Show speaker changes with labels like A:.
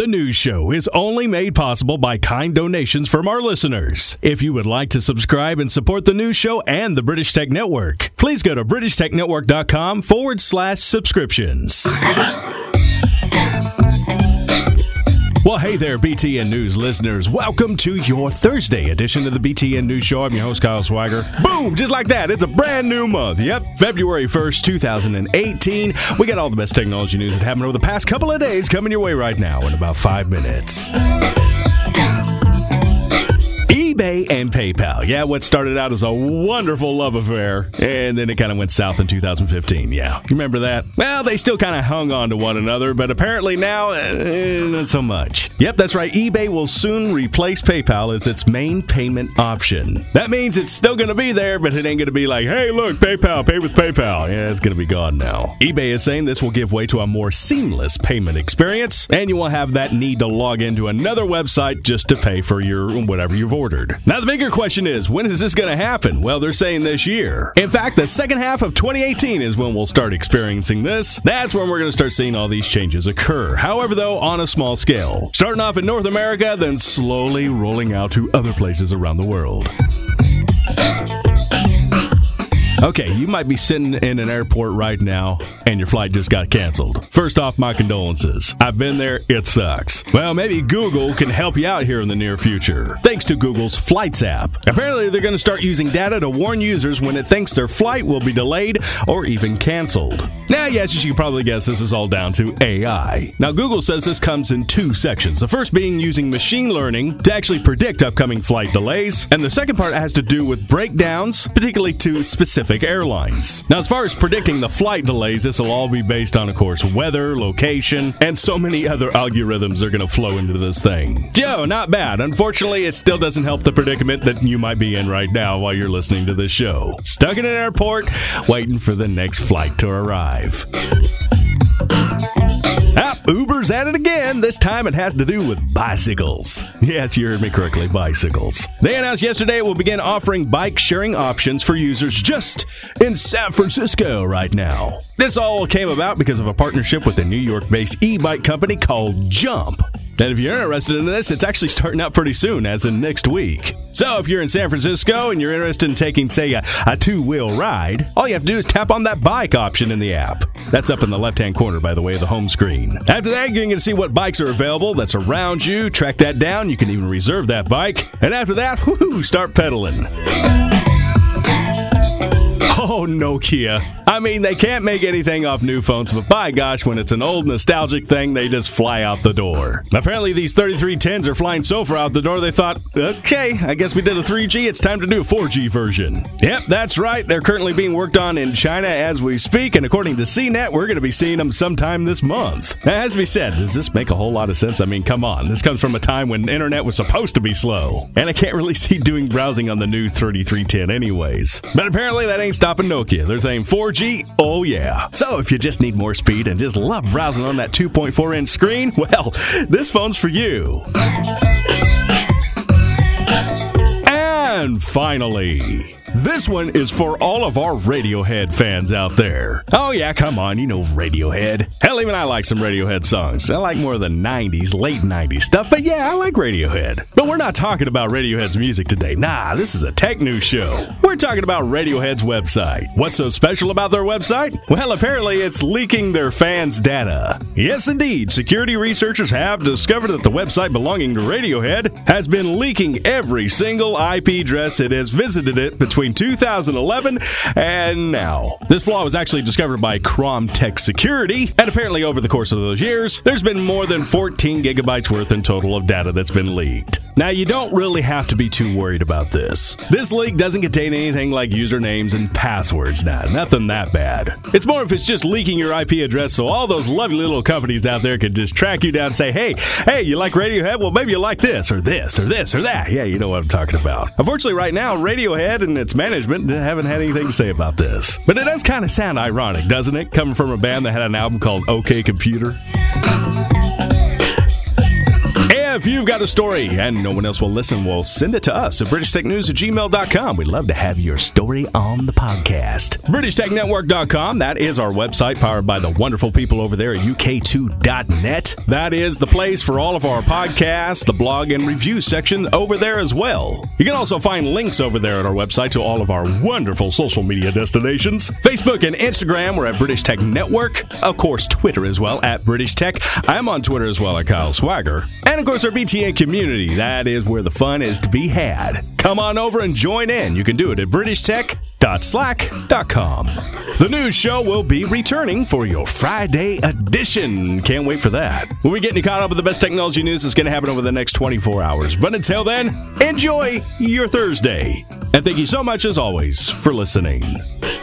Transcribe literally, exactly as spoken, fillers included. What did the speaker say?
A: The news show is only made possible by kind donations from our listeners. If you would like to subscribe and support the news show and the British Tech Network, please go to britishtechnetwork.com forward slash subscriptions. Well, hey there, B T N News listeners. Welcome to your Thursday edition of the B T N News Show. I'm your host, Kyle Swagger. Boom! Just like that, it's a brand new month. Yep, February first, twenty eighteen. We got all the best technology news that happened over the past couple of days coming your way right now in about five minutes. eBay and PayPal. Yeah, what started out as a wonderful love affair, and then it kind of went south in two thousand fifteen. Yeah, you remember that? Well, they still kind of hung on to one another, but apparently now, eh, not so much. Yep, that's right. eBay will soon replace PayPal as its main payment option. That means it's still going to be there, but it ain't going to be like, hey, look, PayPal, pay with PayPal. Yeah, it's going to be gone now. eBay is saying this will give way to a more seamless payment experience, and you won't have that need to log into another website just to pay for your whatever you've ordered. Now, the bigger question is, when is this going to happen? Well, they're saying this year. In fact, the second half of twenty eighteen is when we'll start experiencing this. That's when we're going to start seeing all these changes occur. However, though, on a small scale. Starting off in North America, then slowly rolling out to other places around the world. Okay, you might be sitting in an airport right now and your flight just got canceled. First off, my condolences. I've been there, it sucks. Well, maybe Google can help you out here in the near future, thanks to Google's Flights app. Apparently, they're going to start using data to warn users when it thinks their flight will be delayed or even canceled. Now, yes, you can probably guess this is all down to A I. Now, Google says this comes in two sections. The first being using machine learning to actually predict upcoming flight delays, and the second part has to do with breakdowns, particularly to specific airlines. Now, as far as predicting the flight delays, this will all be based on, of course, weather, location, and so many other algorithms are going to flow into this thing. Joe, not bad. Unfortunately, it still doesn't help the predicament that you might be in right now while you're listening to this show. Stuck in an airport, waiting for the next flight to arrive. Ah, Uber's at it again. This time it has to do with bicycles. Yes, you heard me correctly, bicycles. They announced yesterday it will begin offering bike sharing options for users just in San Francisco right now. This all came about because of a partnership with a New York-based e-bike company called Jump. And if you're interested in this, it's actually starting out pretty soon, as in next week. So if you're in San Francisco and you're interested in taking, say, a, a two-wheel ride, all you have to do is tap on that bike option in the app. That's up in the left-hand corner, by the way, of the home screen. After that, you're going to see what bikes are available that's around you. Track that down. You can even reserve that bike. And after that, whoo, start pedaling. Oh, Nokia. I mean, they can't make anything off new phones, but by gosh, when it's an old nostalgic thing, they just fly out the door. Apparently, these thirty-three tens are flying so far out the door, they thought, okay, I guess we did a three G, it's time to do a four G version. Yep, that's right. They're currently being worked on in China as we speak, and according to C net, we're going to be seeing them sometime this month. Now, as we said, does this make a whole lot of sense? I mean, come on. This comes from a time when the internet was supposed to be slow, and I can't really see doing browsing on the new thirty-three ten anyways. But apparently, that ain't stopping Nokia. They're saying four G, oh yeah. So if you just need more speed and just love browsing on that two point four inch screen, well, this phone's for you. And finally, this one is for all of our Radiohead fans out there. Oh yeah, come on, you know Radiohead. Hell, even I like some Radiohead songs. I like more of the nineties, late nineties stuff, but yeah, I like Radiohead. But we're not talking about Radiohead's music today. Nah, this is a tech news show. We're talking about Radiohead's website. What's so special about their website? Well, apparently it's leaking their fans' data. Yes, indeed, security researchers have discovered that the website belonging to Radiohead has been leaking every single I P address it has visited it between two thousand eleven and now. This flaw was actually discovered by Crom Tech Security, and apparently over the course of those years, there's been more than fourteen gigabytes worth in total of data that's been leaked. Now, you don't really have to be too worried about this. This leak doesn't contain anything like usernames and passwords. Nah, nothing that bad. It's more if it's just leaking your I P address so all those lovely little companies out there can just track you down and say, hey, hey, you like Radiohead? Well, maybe you like this, or this, or this, or that. Yeah, you know what I'm talking about. Unfortunately, right now, Radiohead and its management haven't had anything to say about this. But it does kind of sound ironic, doesn't it? Coming from a band that had an album called OK Computer. If you've got a story and no one else will listen, well, send it to us at british tech news at gmail dot com. We'd love to have your story on the podcast. british tech network dot com, that is our website, powered by the wonderful people over there at U K two dot net. That is the place for all of our podcasts, the blog and review section over there as well. You can also find links over there at our website to all of our wonderful social media destinations. Facebook and Instagram, we're at British Tech Network. Of course, Twitter as well, at British Tech. I'm on Twitter as well, at Kyle Swagger. And of course, our B T N community. That is where the fun is to be had. Come on over and join in. You can do it at british tech dot slack dot com. The news show will be returning for your Friday edition. Can't wait for that. We'll be getting you caught up with the best technology news that's going to happen over the next twenty-four hours. But until then, enjoy your Thursday. And thank you so much, as always, for listening.